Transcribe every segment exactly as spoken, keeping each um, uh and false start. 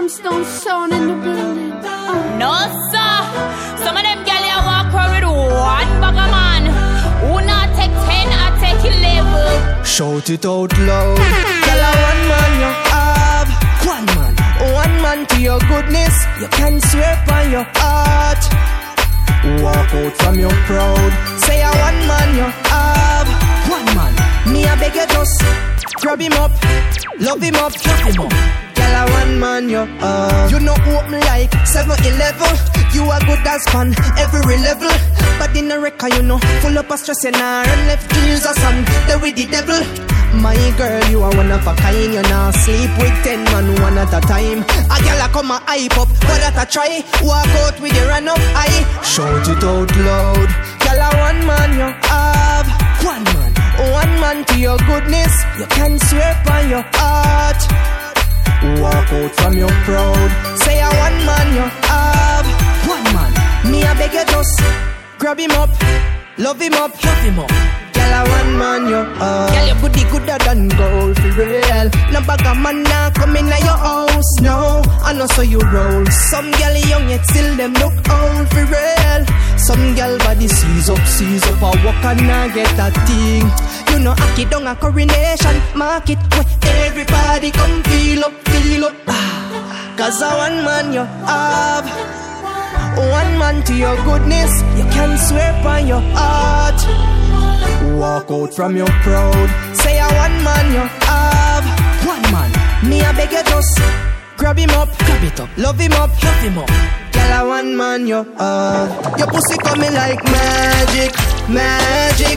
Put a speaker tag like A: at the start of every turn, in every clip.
A: Limestone sound in the building. Uh.
B: No, sir. Some of them gyal ya walk around with one bag of man. Who not take ten, I take eleven.
C: Shout it out loud. Gyal a one man you have. One man. One man to your goodness. You can swear by your heart. Walk out from your crowd. Say a one man you have. One man. Me I beg you just grab him up, love him up, love him up. Girl a one man you have. You know what me like seven eleven. You are good as fun every level. But in the record you know full up of stress and nah run left heels or sun. There with the devil. My girl, you are one of a kind. You now sleep with ten man one at a time. A girl a come a hype up, but that a try. Walk out with your run up eye. Shout it out loud. Girl a one man you have. One man, one man to your goodness. You can swear by your heart. Walk out from your crowd. Say a one man you have. One man, me a beg you just grab him up, love him up, love him up. Girl a one man you have. Girl your booty gooder than gold for real. No bag of man now come in your house. No, I know so you roll. Some girl young yet still them look old for real. Some girl body seize up, seize up a walk and I get that thing. You know I kid down a coronation market where everybody come feel up, feel up. Cause a one man you have. One man to your goodness. You can swear by your heart. Walk out from your crowd. Say a one man you have. One man. Me I beg you just grab him up, grab it up, love him up, love him up. Girl a one man you have. Your pussy coming like magic, magic,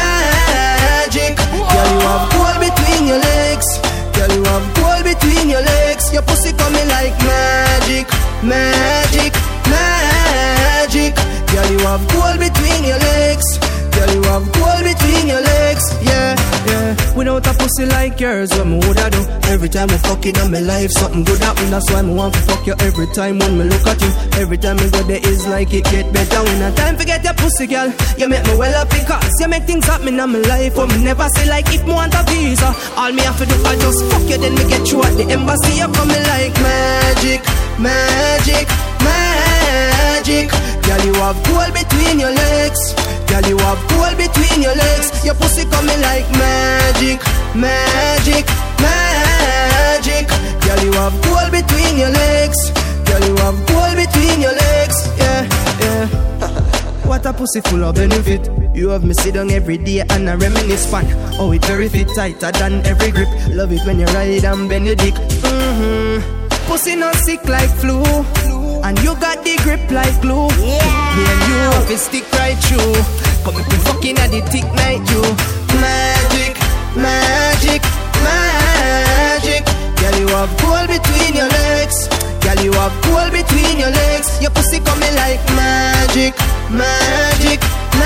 C: magic. Girl you have gold between your legs. Girl you have gold between your legs. Your pussy coming like magic, magic, magic. Girl you have gold between your legs. Girl, you have gold between your legs, yeah, yeah. Without a pussy like yours, what me woulda do? Every time I fuck it on my life, something good happen. That's why me want to fuck you every time when me look at you. Every time I go there, it's like it get better. When I time to get your pussy, girl, you make me well up because you make things happen in my life. But me never say like if me want a visa. All me have to do I just fuck you, then me get you at the embassy. You coming like magic, magic, magic. Girl, you have gold between your legs. Girl, you have gold between your legs. Your pussy coming like magic, magic, magic. Girl, you have gold between your legs. Girl, you have gold between your legs. Yeah, yeah. What a pussy full of benefit. You have me sit down every day and I reminisce fun. Oh, it very fit tighter than every grip. Love it when you ride and bend your dick. Mm-hmm. Pussy not sick like flu. And you got the grip like glue. Yeah. Me and you have it stick right through. Come if we fucking at the thick night you. Magic, magic, magic. Girl you have gold between your legs. Girl you have gold between your legs. Your pussy coming like magic, magic,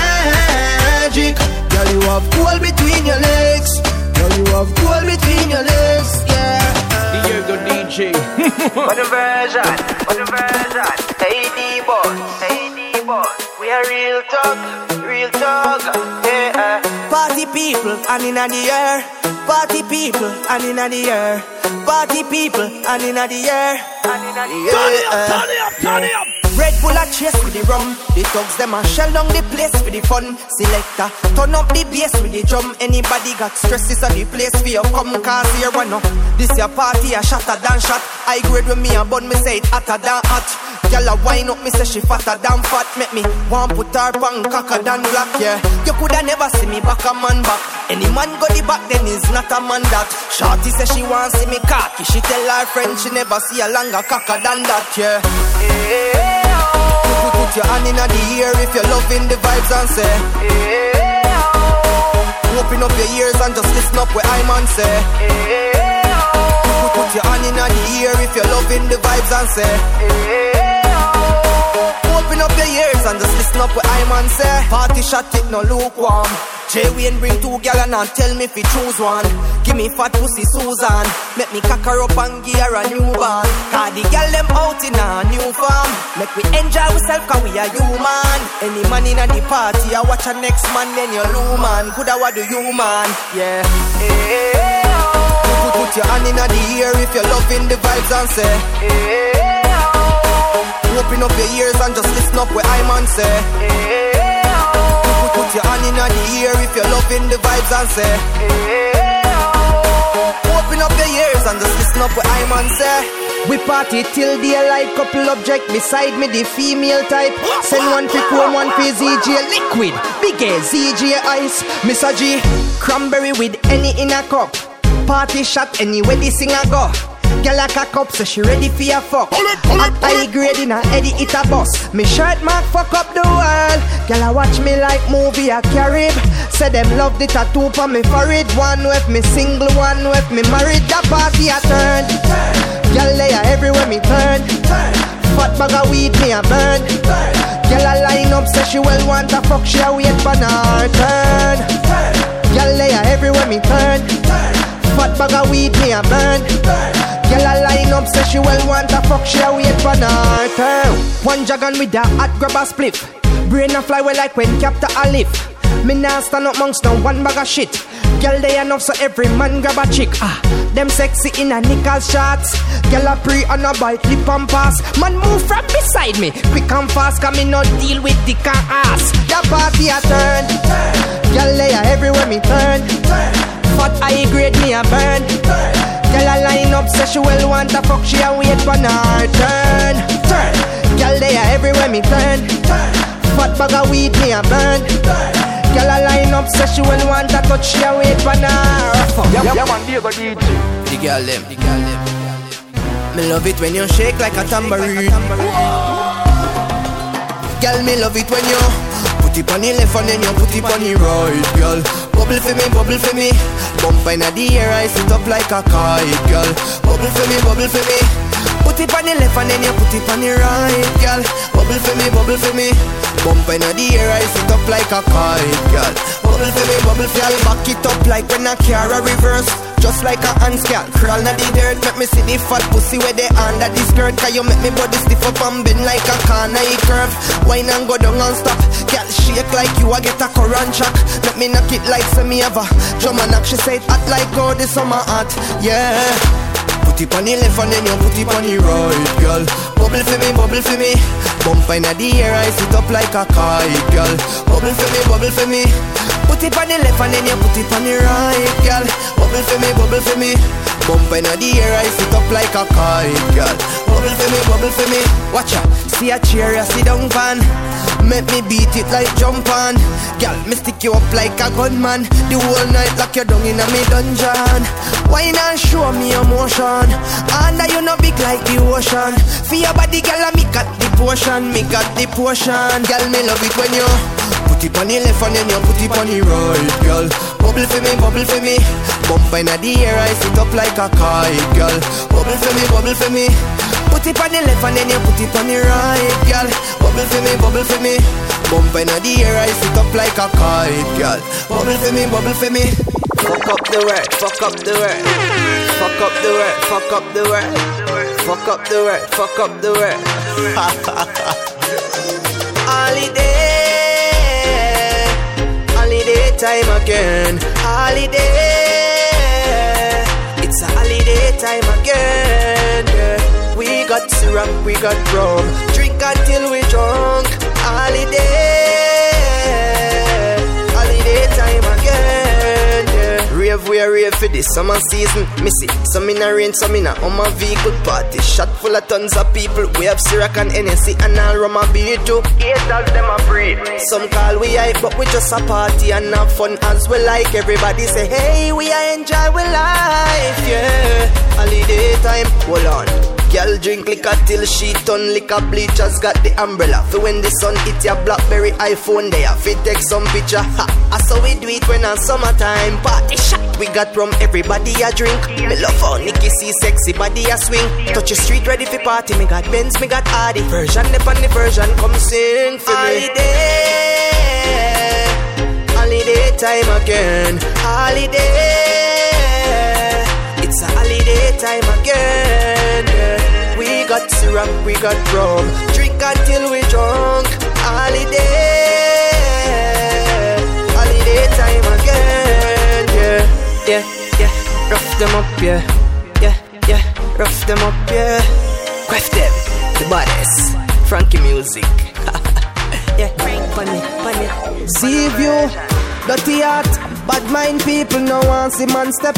C: magic. Girl you have gold between your legs. Girl you have gold between your legs. Yeah.
D: Diego D J.
E: What a version, what a version. Hey D-boy, hey D-boy. We are real talk, real talk. Yeah.
C: Party people and in the air. Party people and in the air. Party people and in the air.
E: And in the
D: air. Turn it up, turn it up, turn it up.
C: Red Bull a chase with the rum. The thugs them a shell down the place with the fun. Selector, turn up the bass with the drum. Anybody got stress, this a the place for you come. Cause here one up. This your party a shatter than shot. I grade with me a bun, me say it hotter than hot. Girl a wine up, me say she fatter than fat. Make me want put her pang cocker than black, yeah. You coulda never see me back a man back. Any man go the back, then is not a man that. Shorty say she want see me cocky. She tell her friend she never see a longer cocker than that, yeah.
E: Yeah.
C: Put, put your hand in the air if you're loving the vibes and say
E: yeah.
C: Open up your ears and just listen up what I'm on say
E: yeah.
C: Put, put your hand in the air if you're loving the vibes and say
E: yeah.
C: Open up your ears and just listen up what I'm on say. Party shot it no lukewarm. J-Wayne bring two gal and tell me if you choose one. Give me fat pussy Susan. Make me cock her up and give her a new band. Cause the gal them out in a new farm. Make we enjoy ourselves cause we are human. Any man in a the party I watch a next man then you're low man. Coulda what do you man? Yeah.
E: Yeah.
C: Put, put Put your hand in the air if you're loving the vibes and say, yeah. Open up your ears and just listen up what I man say, yeah. Put, put your hand in the air if you're loving the vibes and say, yeah. Open up your ears and just listen up what I man say. We party till daylight, couple object beside me, the female type. Send one for chrome, one for Z J liquid, big A Z J ice. Mister G, cranberry with any in a cup. Party shot anywhere the singer go. Girl a cock up so she ready for your fuck. At high grade in a Eddie it a bus. Me shirt mark fuck up the world. Girl a watch me like movie a Carib. Say them love the tattoo for me forehead. One with me single, one with me married. The party a turn. Girl they are everywhere me turn. Fat bag of weed me a burn. Girl a line up say she well want a fuck. She a wait for her turn. Girl they are everywhere me turn. Fat bag of weed me a burn. Girl a line up say she well want a fuck. She a wait for her turn. One dragon with a hot grab a spliff. Brain a fly well like when Captain Olive. Me nah stand up monks now one bag of shit. Girl they enough so every man grab a chick. Ah, them sexy in a knickers shots. Girl a pre on a bite lip and pass. Man move from beside me quick and fast. Cause me not deal with dick and ass. The party a turn. Girl they are everywhere me turn. Fat high grade me a burn. Girl a line up say she well want a fuck. She a wait for her turn. Turn. Girl they are everywhere me turn. Fat bag of weed me a burn. Girl a line up say she well want a touch. She a wait for her fuck.
D: Yeah, yeah man, Diego D J.
C: The girl them, the girl them. Me love it when you shake like a tambourine. Girl me love it when you put it on the left and then you put it on the right, girl. Bubble for me, bubble for me. Bump in the air, I sit up like a kite, girl. Bubble for me, bubble for me. Put it on the left and then you put it on the right, girl. Bubble for me, bubble for me. Bump in the air, I sit up like a kite, girl. Bubble for me, bubble for me. Back it up like when a car a reverse. Just like a ants can crawl na the dirt. Make me see the fat pussy where they under the skirt. Cause you make me body stiff up and bend like a corner it curve. Wine and go down and stop. Girl shake like you a get a current shock. Make me knock it like some me ever drum and knock. She say it hot like oh the summer hot. Yeah. Put it on the left and then you put it on the right, girl. Bubble for me, bubble for me. Bump in the air, I sit up like a kite, girl. Bubble for me, bubble for me. Put it on the left and then you put it on the right, girl. Bubble for me, bubble for me. Bump in the air, I sit up like a kite, girl. Bubble for me, bubble for me. Watch out, see a chair, you sit down pan. Make me beat it like jump on. Girl, me stick you up like a gunman. The whole night lock you down in a me dungeon. Why not show me emotion? And you no big like the ocean. For your body, girl, me got the potion. Me got the potion. Girl, me love it when you put it on the left and then you put it on the right, girl. Bubble for me, bubble for me. Bump in the air, I sit up like a kite, girl. Bubble for me, bubble for me. Put it on the left and then you put it on the right, girl. Bubble for me, bubble for me. Bump in the air, I sit up like a kite, girl. Bubble for me, bubble for me. Fuck up the word, fuck up the word. Fuck up the word, fuck up the word. Fuck up the word, fuck up the word. Holiday, holiday time again. Holiday, it's a holiday time again, yeah. We got syrup, we got rum. Drink until we drunk. Holiday, holiday time again, yeah. Rave, we are rave for this summer season. Missy, some in a rain, some in a on my vehicle party. Shot full of tons of people. We have syrup and N S C and all rum a beer too. Haters them a breed. Some call we hype, but we just a party and have fun as we like. Everybody say, hey, we a enjoy we life, yeah. Holiday time, hold on. Girl drink liquor till she turn liquor. Bleachers got the umbrella for when the sun hit your Blackberry iPhone there. Fit take some picture. Ha, I saw we do it when a summertime party shot. We got rum, everybody a drink. Me love how Nikki see sexy body a swing. Touch the street ready for party. Me got Benz, me got Hardy. Version up on the version, come sing for me. Holiday, holiday time again. Holiday, it's a holiday time again, yeah. We got syrup, we got rum. Drink until we drunk. Holiday, holiday time again, yeah. Yeah, yeah, rough them up, yeah. rough them up, yeah. Quaff them, the baddest. Frankie music. Yeah, funny, funny. See view, dirty heart, bad mind people no want see man step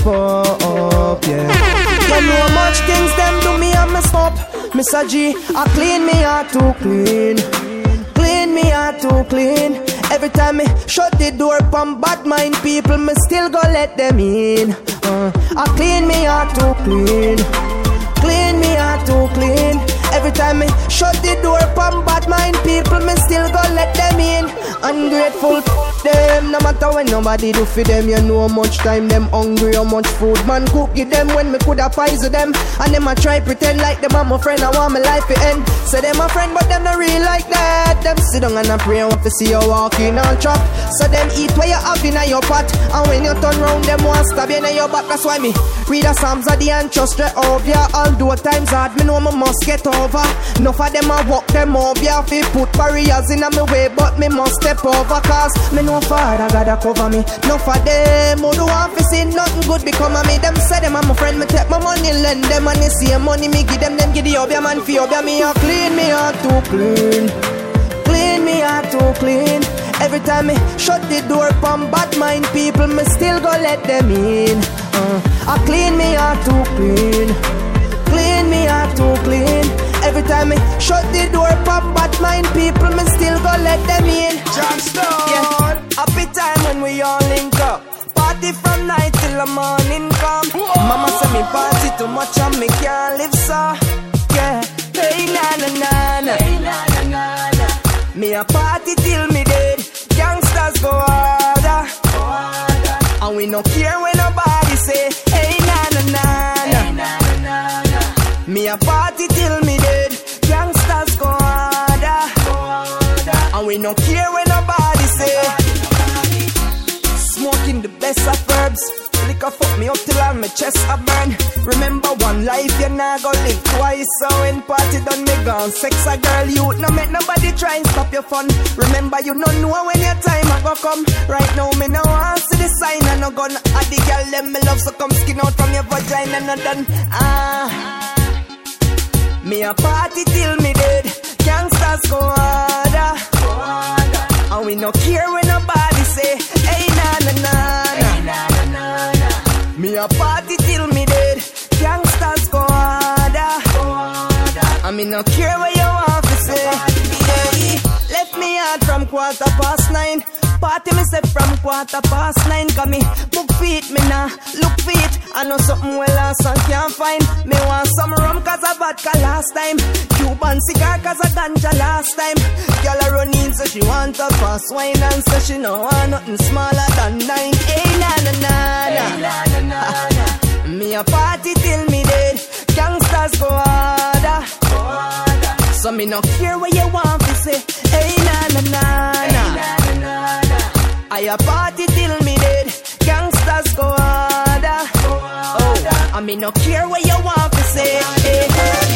C: up, yeah. When know much things them do me and mess up. Mister G, I clean me heart too clean. Clean me heart too clean. Every time me shut the door from bad mind people, me still go let them in. uh, I clean me heart too clean. Clean me heart too clean. Every time me shut the door from bad mind people, me still go let them in. Ungrateful them, no matter when nobody do for them. You know how much time them hungry, how much food man cook give them when me coulda poison them. And them a try pretend like them are my friend, I want my life to end. Say them a friend but them not real like that. Them sit down and a pray and want to see you walking on trap. So them eat what you have in your pot, and when you turn round them want stab you in your back. That's why me read the Psalms of the and trust straight over ya. Although times hard, me know me must get over. Enough of them a walk them over ya. Fi put barriers in my way, but me must step over. Cause me know Father gotta cover me. Enough of them who do want to see nothing good become of me. Them say them I'm a friend, me take my money, lend them, and they see money me give them. Them give the obia man fi obia me a clean me heart too clean. Clean me heart too clean. Every time me shut the door from bad mind people, me still go let them in. uh, I clean me heart too clean. Clean me heart too clean. Every time me shut the door from bad mind people, me still go let them in.
D: Johnstone.
C: Yeah, happy time when we all link up. Party from night till the morning come. Whoa. Mama say me party too much and me can't live so. Yeah, hey na na na na. Hey na na na na. Me a party till me dead. Gangsters go harder. Go harder. And we no care when nobody say. Hey na na na na. Hey na na na na. Me a party till me dead. Gangsters go harder. Go harder. And we no care when nobody say. Smoking the best of herbs. Liquor fuck me up till all my chest a burn. Remember one life you nah go live twice. So when party done me gone. Sex a girl you no make nobody try and stop your fun. Remember you no know when your time a go come. Right now me no want see the sign and no gun. At the girl them me love so come skin out from your vagina no done. Ah, me a party till me dead. Gangsters go harder. Go harder. And we no care when nobody say. Hey na na na na. Hey, na, na, na, na. Me a party till me dead. Gangsters go harder. Go harder. And me no care what you want to say. Yeah. Left me out from quarter past nine. Party me say from quarter past nine. Cause me book feet, me nah look feet. I know something well and some can't find. Me want some rum cause I vodka last time. Cuban cigar cause I ganja last time. Girl a run in so she want a fast wine. And so she no want nothing smaller than nine. Hey na na na na. Hey, na, na, na, na. Me a party till me dead. Gangsters go harder. Go harder. So me no care what you want to say. Hey na na na na. Hey, na, na, na, na. I a party till me dead. Gangsters go harder. Go harder. Oh, I me no care what you want to say. Hey.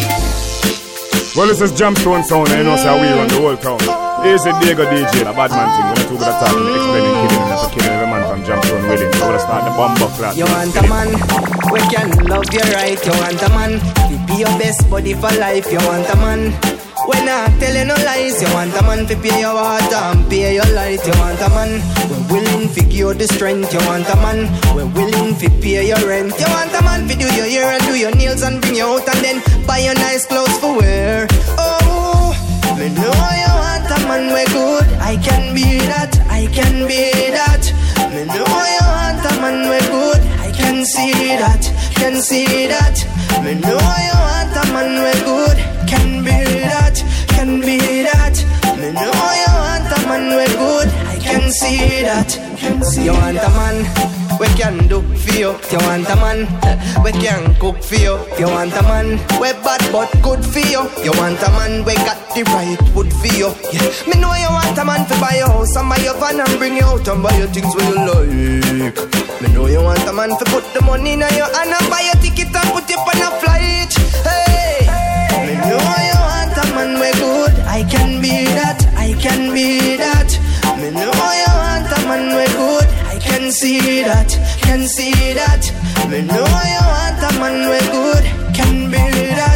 F: Well, this is Jamstone Sound, and you know so we run the whole town. Here's the Diego D J, the bad man thing. We're not too good at talking, explaining killing, and that's killing every man from Jamstone willing. So we're gonna start the bomb class.
C: You want a man, we can love you right. You want a man, to be your best buddy for life. You want a man, we're not telling no lies. You want a man to pay your water and pay your light. You want a man, we're willing to give you the strength. You want a man, we're willing to pay your rent. You want a man to do your hair and do your nails and bring you out and then buy your nice clothes for wear. Oh, me know you want a man we good. I can be that, I can be that. Me know you want a man we good. I can see that, can see that. Me know you want a man we good. Can be that, can be that. Me know you want a man we good. I can see that, can see. You want a man we can do for you. You want a man we can cook for you. You want a man we bad but good for you. You want a man we got the right wood for you. Yeah. Me know you want a man to buy your house and buy your van and bring you out and buy your things where you like. Me know you want a man to put the money in your hand and buy your ticket and put you on a flight. Hey, me know you want a man we good. I can be that, I can be that. Me know you want a man we good. I can see that, can see that. Me know you want a man we good. Can be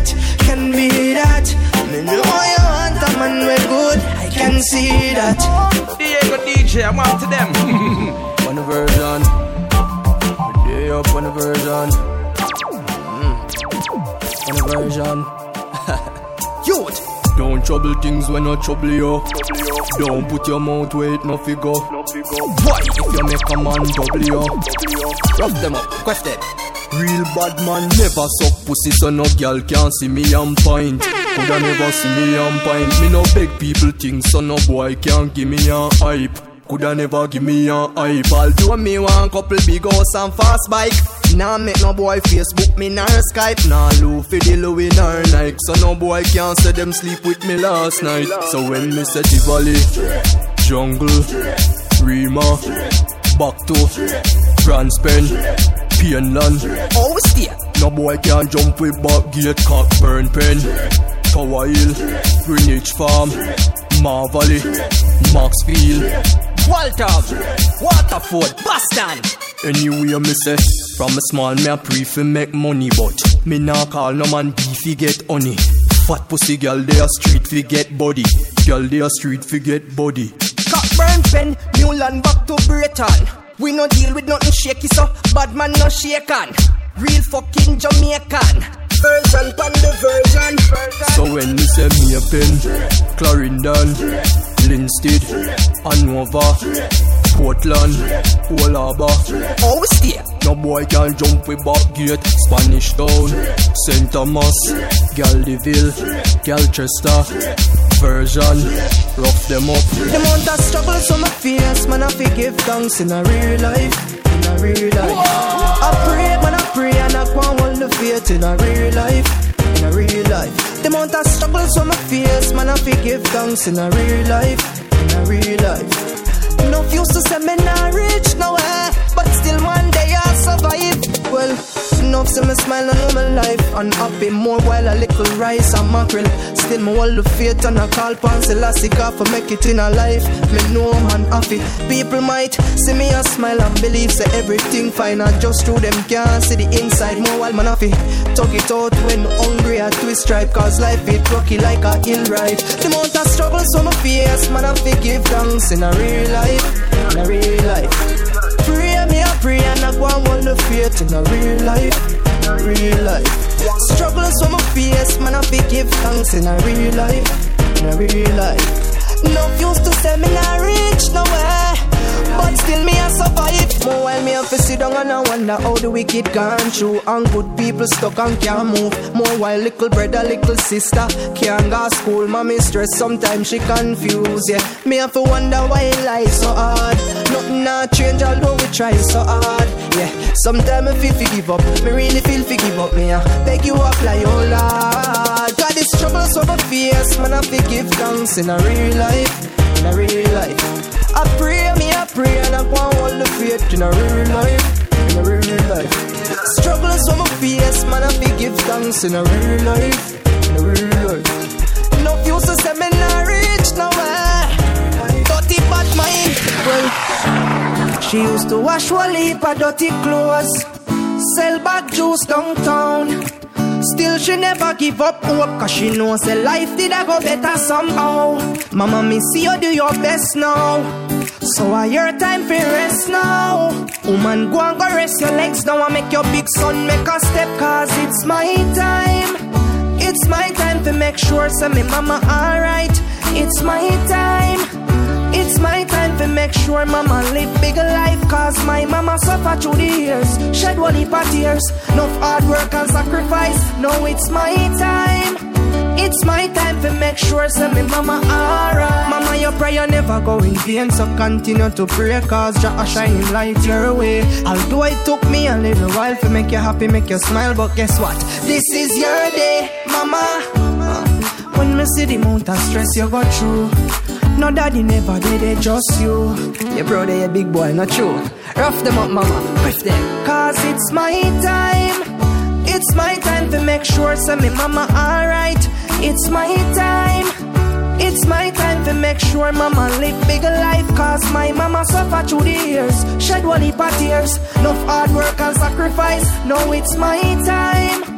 C: that, can be that. Me know you want a man we good, I can see that.
D: Diego D J, I want to them.
C: One version, day up one version, mm. One version. Youth, don't trouble things when I trouble you. Don't put your mouth where it no figure. Why if you make a man trouble you? Rough them up, question. Real bad man never suck pussy, so no girl can see me on point. Coulda never see me on point. Me no beg people things, so no boy can give me a hype. Coulda never give me a hype. Although me want couple big house and fast bike. Nah make no boy Facebook me nor Skype. Nah low for the Louis nor Nike. So no boy can say them sleep with me last night. So when me say Tivoli, Jungle, Rima, back to France Pen, Pienland. Oh stay. No boy can jump with back gate, Cockburn Pen, Tower Hill, Greenwich Farm, Marvally, Maxfield, Walter, Waterford, Boston. Anyway, me say, from a small me a pre fi make money, but me nah call no man beefy get honey. Fat pussy girl they a street fi get body, girl they a street fi get body. Cockburn Pen, Newland back to Britain. We no deal with nothing shaky, so bad man no shaken. Real fucking Jamaican. Version pan the version. So when me say me a pen, Clarendon, Linstead, Hanover, Portland, Olaba. Oh we stay. No boy can jump with back gate. Spanish Town, Saint Thomas, Galdeville, Galchester, Version, rough them up. The amount of struggle so my face, man I forgive thanks in a real life, in a real life. Whoa. I pray, man I pray and I can't hold the faith in a real life, in a real life. The amount of struggle so my face, man I forgive thanks in a real life, in a real life. Enough used to say me not rich nowhere, but still one day I'll survive. Well, enough say me smile and know my life unhappy, more while a little rice and mackerel. Still me hold the faith and I call pan Selassie for make it in a life. Me know man happy. People might see me and smile and believe say everything fine, and just through them can't see the inside. More while man happy, talk it out when hungry or twist stripe, cause life it rocky like a hill ride. The amount of struggle so my face, man I forgive thanks in a real life, in a real life. Pray me a pray and I go and hold the faith in a real life, in a real life. Struggle so my face, man I forgive thanks in a real life, in a real life. No used to say me not rich nowhere, but still me a survive. More while me have to sit down and I wonder how the wicked gone through, and good people stuck and can't move. More while little brother, little sister can't go to school. Mommy stress, sometimes she confused. Yeah, me have to wonder why life so hard. Nothing not change although we try so hard. Yeah, sometimes I feel to give up. Me really feel to give up. Me I beg you apply, oh Lord. God this trouble so my face, man I forgive thanks in a real life, in a real life. I pray, me I pray, and I go and hold the faith in a real life, in a real life. Struggling so my face, man I forgive thanks in a real life, in a real life. No used to say me not rich nowhere, dirty bad mind. Well, she used to wash one heap of dirty clothes, sell back juice downtown. Still she never give up hope, cause she knows the life did I go better somehow. Mama me see you do your best now, so I your time for rest now. Woman go and go rest your legs now and make your big son make a step, cause it's my time. It's my time to make sure say me mama alright. It's my time. It's my time to make sure mama live bigger life, cause my mama suffer through the years, shed one heap of tears, enough hard work and sacrifice. Now it's my time. It's my time to make sure say me mama alright. Mama your prayer never go in vain, so continue to pray, cause Jah a shining light your way. Although it took me a little while to make you happy, make you smile, but guess what? This is your day, mama. When me see the amount of stress you got through, no daddy never did it, just you. Your brother, your big boy, not true. Rough them up, mama, whiff them. Cause it's my time. It's my time to make sure say me mama alright. It's my time. It's my time to make sure mama live bigger life, cause my mama suffer through the years, shed one heap of tears, enough hard work and sacrifice. Now it's my time.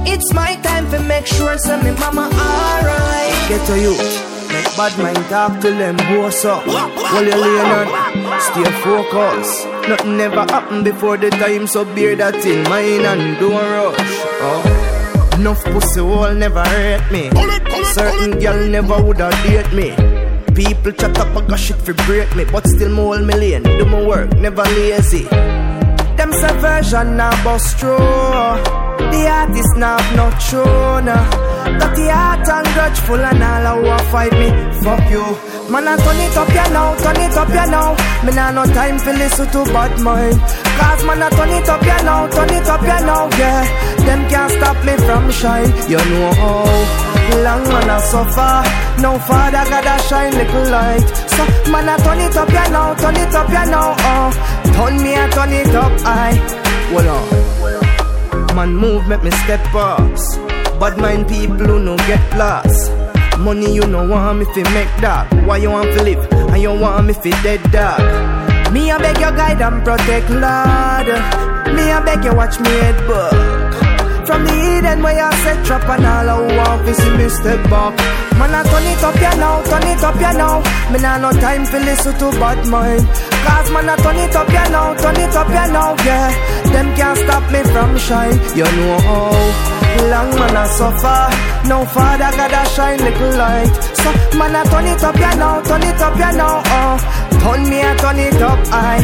C: It's my time to make sure say me mama alright. Get to you. Make bad mind talk to them, boss up. While you lean on, stay focused. Nothing never happen before the time, so bear that in mind and don't rush. Oh. Enough pussy hole never hurt me. Certain girl never woulda date me. People chat up a shit for break me, but still more million. Do my work, never lazy. Them subversion now bust through. The artist now not true now. Got the heart and grudgeful and all who a fight me. Fuck you. Man, I turn it up ya now, turn it up ya now. Me nah no time for listen to bad mind. Cause man, I turn it up ya now, turn it up ya now, yeah. Them can't stop me from shine. You know how long man I suffer. Now Father God a shine little light. So man, I turn it up ya now, turn it up ya now, oh. Turn me and turn it up, aye. Hold on. Man move, make me step up. Bad mind people who no get lost. Money you no want me fi make that. Why you want to live and you want me fi dead dog? Me a beg you guide and protect Lord. Me a beg you watch me head back. From the Eden where you set trap and all who want to see me step back. Man I turn it up ya now, turn it up ya now. Me nah no time fi listen to bad mind. Cause man I turn it up ya now, turn it up ya now, yeah. Them can't stop me from shine. You know how long man I suffer. Now Father God a shine little light. So man I turn it up ya now, turn it up ya now, oh. Turn me and turn it up, aye.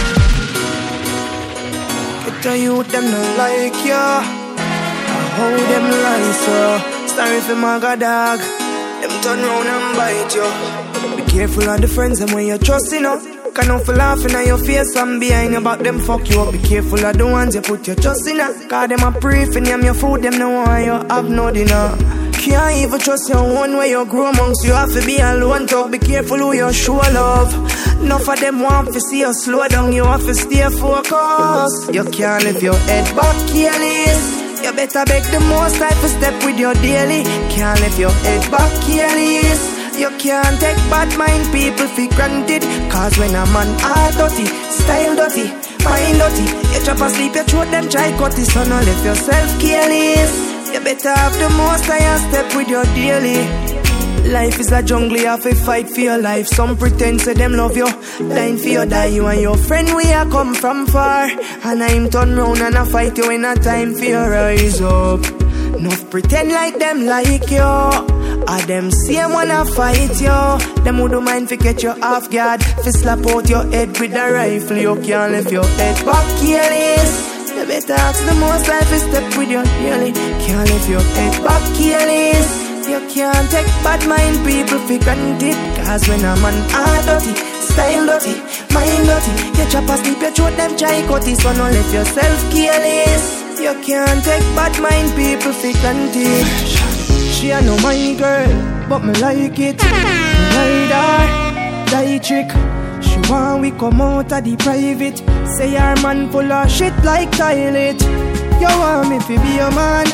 C: Get the youth them not like ya. How them lie so. Sorry for my god dog. Them turn round and bite you. Be careful of the friends them when you trust, you know. Can not for laughing at your face and behind your back, them fuck you up. Be careful of the ones you put your trust in. Cause them a pray for them your food, them no want you have no dinner. Can't even trust your own way you grow amongst you have to be alone. Talk, be careful who you show love. Enough of them want to see you slow down, you have to stay focused. You can't lift your head back careless. You better beg the most life to step with your daily. Can't lift your head back careless. You can't take bad mind people for granted. Cause when a man are dirty, style dirty, mind dirty, you chop asleep, you throat them try cut it. So no lift yourself careless. You better have the most higher step with your daily. Life is a jungle, you have to fight for your life. Some pretend say them love you, dying for you, die you and your friend we a come from far. And I'm turn round and I fight you in a time for your rise up. Enough pretend like them like you. Or them same wanna fight you. Them who don't mind fi catch you off guard. Fi slap out your head with a rifle. You can't lift your head back careless. You better ask the most life is step with your daily. Can't lift your head back careless. You can't take bad mind people for granted. Cause when a man are dirty, style dirty, mind dirty, you chop asleep, you throat them try cut it. So no let yourself careless. You can't take bad mind people for granted. She a no my girl, but me like it. Me ride her, die trick. She want we come out of the private. Say her man full of shit like toilet. You want me to be your man?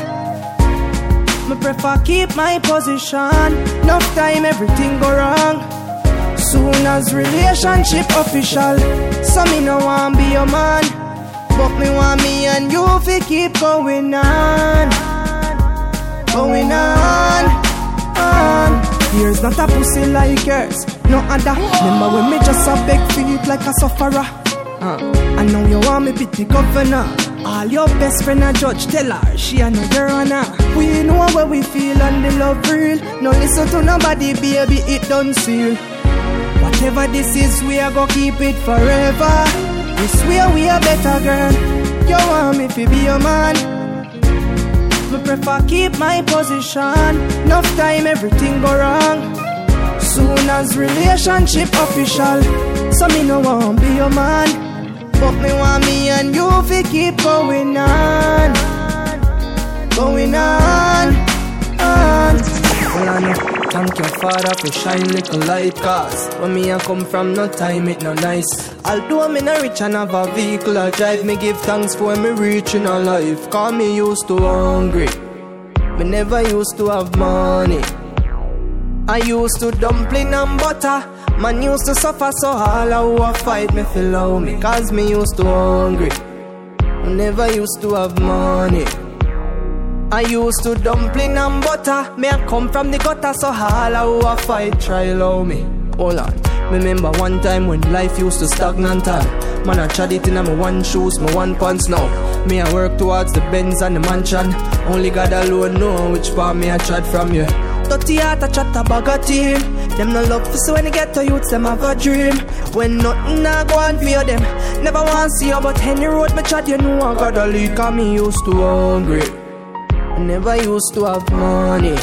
C: Me prefer keep my position. Enough time everything go wrong. Soon as relationship official. So me no want be your man, but me want me and you fi keep going on. Going on, on. Here's not a pussy like yours, no other. Remember when me just a beg for it like a sufferer. uh, I know you want me be the governor. All your best friend a judge, tell her she a no your honor. We know where we feel and the love real. No listen to nobody, baby, it done seal. Whatever this is, we are gonna keep it forever. We swear we a better girl. You want me to be your man? Me prefer keep my position. Enough time everything go wrong. Soon as relationship official. So me no want be your man, but me want me and you fi keep going on. Going on, on. Well I know, thank your father for shine little light. Cause when me a come from no time it no nice. Although me no rich and have a vehicle I drive, me give thanks for me reaching a life. Cause me used to hungry, me never used to have money. I used to dumpling and butter. Man used to suffer so all I who a fight me feel love me. Cause me used to hungry, me never used to have money. I used to dumpling and butter. Me I come from the gutter, so all who a fight try love me. Hold on. Remember one time when life used to stagnant all. Man I tried it in my one shoes, my one pants now. Me I work towards the Benz and the mansion. Only God alone know which part me I tried from you. Dirty heart I chat a bag of team. Them no love for so when they get to youths, them have a dream. When nothing I go on for them. Never want to see you, but any road me chat, you know I got a leak. And me used to hungry. I never used to have money.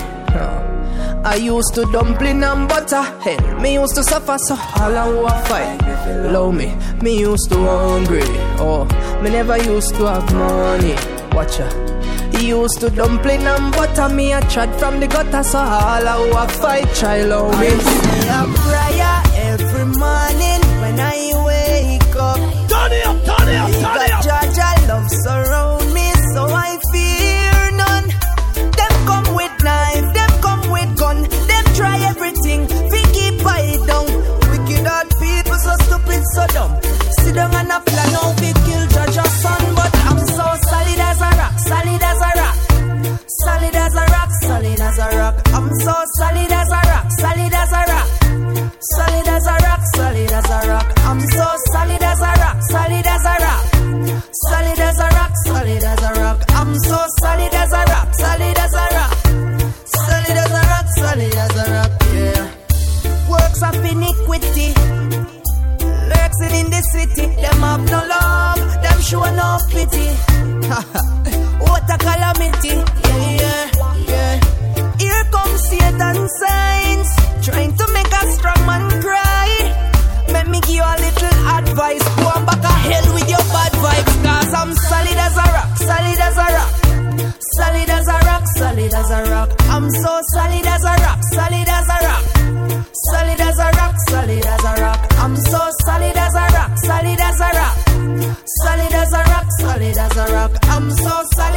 C: I used to dumpling and butter. Hell, me used to suffer, so all I want fight. Love me, me used to hungry. Oh, me never used to have money. Watch ya. He used to dumpling and butter. Me a chat from the gutter, so all I want fight. Try love me. I say a prayer every morning when I wake up.
F: Turn it up, turn it up, turn it up.
C: Jaja love surround me, so I fear none. Them come with knife, them come with gun. Them try everything, we keep it down. Wicked odd people, so stupid, so dumb. Sit down and a plan how we kill Jaja's son. But I'm so solid as a rock, solid as a rock. Solid as a rock, solid as a rock. I'm so solid as a rock, solid as a rock. Solid as a rock, solid as a rock. I'm so solid as a rock, solid as a rock. Solid as a rock, solid as a rock. I'm so solid as a rock, solid as a rock. Solid as a rock, solid as a rock, yeah. Works of iniquity, lurking in the city. Them have no love, them show no pity. What a calamity, yeah, yeah, yeah. Here comes Satan signs, trying to make a strong man cry. Let me give you a little advice. Go on back a hell with your bad vibes. Cause I'm solid as a rock, solid as a rock. Solid as a rock, solid as a rock. I'm so solid as a rock, solid as a rock. Solid as a rock, solid as a rock. I'm so solid as a rock, solid as a rock. Solid as a rock, solid as a rock. I'm so solid.